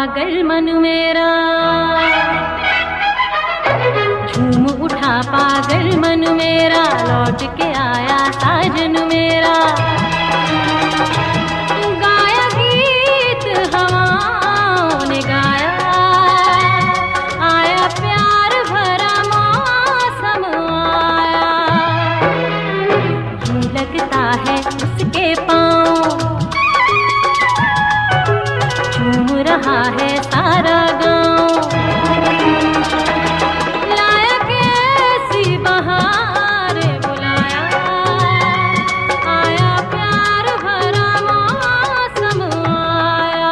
पागल मन मेरा, झूम उठा पागल मन मेरा, लौट के आया साजन मेरा। गाया गीत हवाओं ने गाया, आया प्यार भरा मौसम आया। ये लगता है उसके पाँव, झूम रहा है सारा गाँव। लाया कैसी बहार बुलाया, आया प्यार भरा मौसम आया।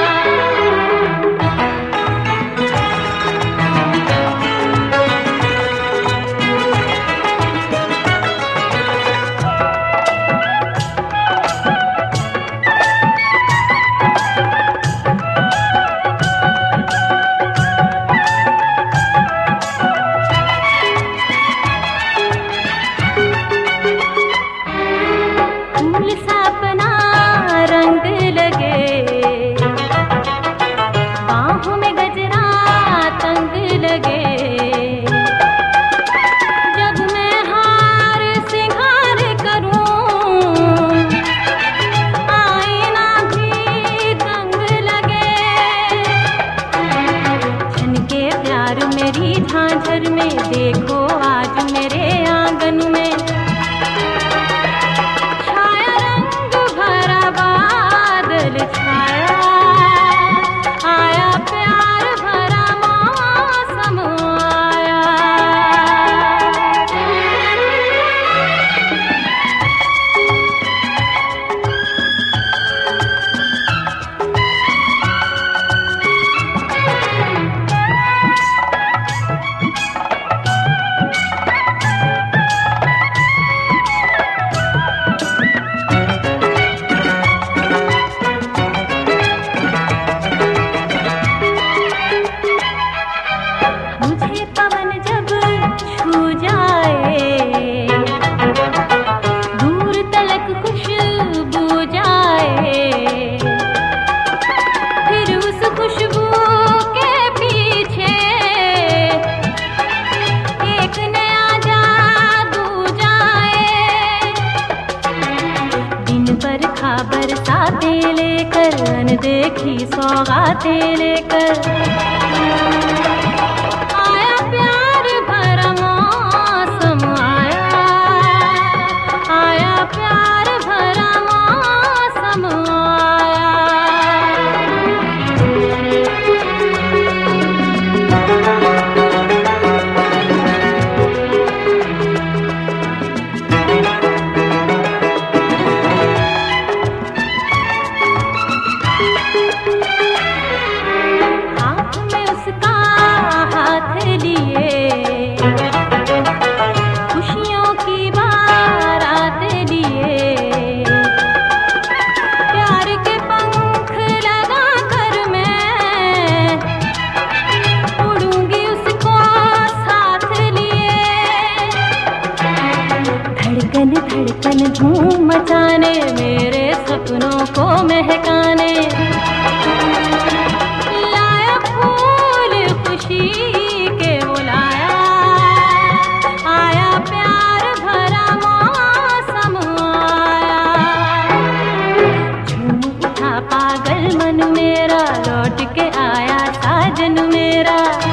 फूल सा अपना रंग लगे, बाहों में गजरा तंग लगे। जब मैं हार सिंगार करूं, आईना भी दंग लगे। छनके प्यार मेरी झांझर में, देखो आज मेरे आंगन में। छाया रंग भरा बादल छाया, आया प्यार भरा मौसम आया। मुझे पवन जब छू जाए, दूर तलक खुशबू जाए। फिर उस खुशबू के पीछे एक नया जादू जाए। दिन पर खबर सातें लेकर, अनदेखी सौगातें लेकर, आया प्यार भरा मौसम आया, आया प्यार भरा मौसम आया। हाथ में उसका हाथ लिए, खुशियों की बारात लिए। प्यार के पंख लगा कर मैं उड़ूंगी उसको साथ लिए। धड़कन धड़कन धूम मचाने, मेरे सपनों को महकाने। लाया फूल खुशी के बुलाया, आया प्यार भरा मौसम आया। झूम उठा पागल मन मेरा, लौट के आया साजन मेरा।